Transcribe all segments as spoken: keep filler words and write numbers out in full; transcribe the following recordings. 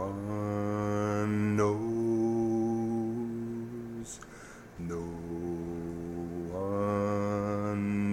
one knows, no one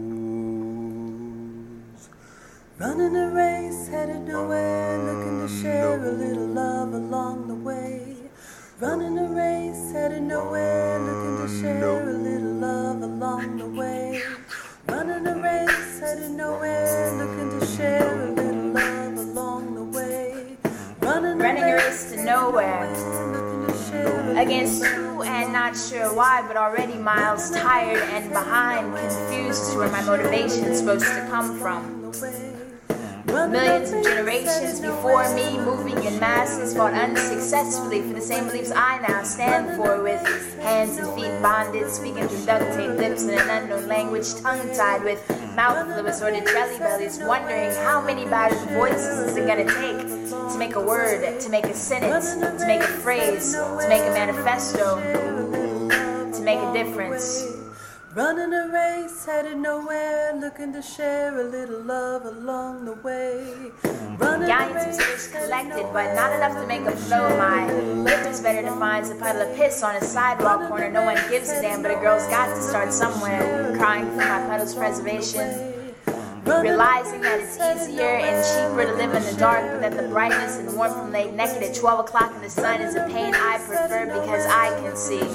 knows. Running a race, headed nowhere, looking to share a little love along the way. Running a race, headed nowhere, looking to share a little love along the way. Running a race, headed nowhere, looking to share a little love along the way. Running a race to nowhere, against who and not sure why, but already miles tired and behind, confused as to where my motivation is supposed to come from. Millions of generations before me, moving in masses, fought unsuccessfully for the same beliefs I now stand for, with hands and feet bonded, speaking through duct tape lips in an unknown language, tongue-tied with mouth full of assorted jelly bellies, wondering how many battered voices is it gonna take to make a word, to make a sentence, to make a phrase, to make a manifesto, to make a difference. Running a race, headed nowhere, looking to share a little love along the way. Galleons of tears collected, but not enough to make a flow. My lip is better defined as a puddle of piss on a sidewalk corner. No one gives a damn, but a girl's got to start somewhere. Crying for my puddle's preservation. Realizing that it's easier and cheaper to live in the dark, but that the brightness and warmth from laying naked at twelve o'clock in the sun is a pain I prefer because I can see.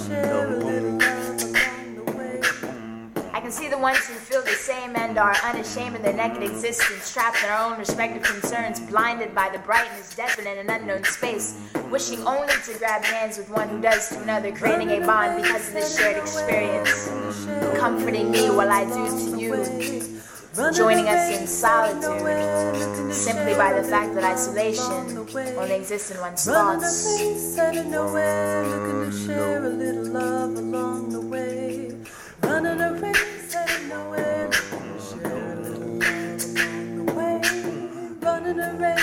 I can see the ones who feel the same and are unashamed of their naked existence, trapped in our own respective concerns, blinded by the brightness, deafened in an unknown space, wishing only to grab hands with one who does to another, creating a bond because of this shared experience, comforting me while I do to you, joining us in solitude, simply by the fact that isolation only exists in one's thoughts. Running a race, headed nowhere, share a little love along the way. Running a race.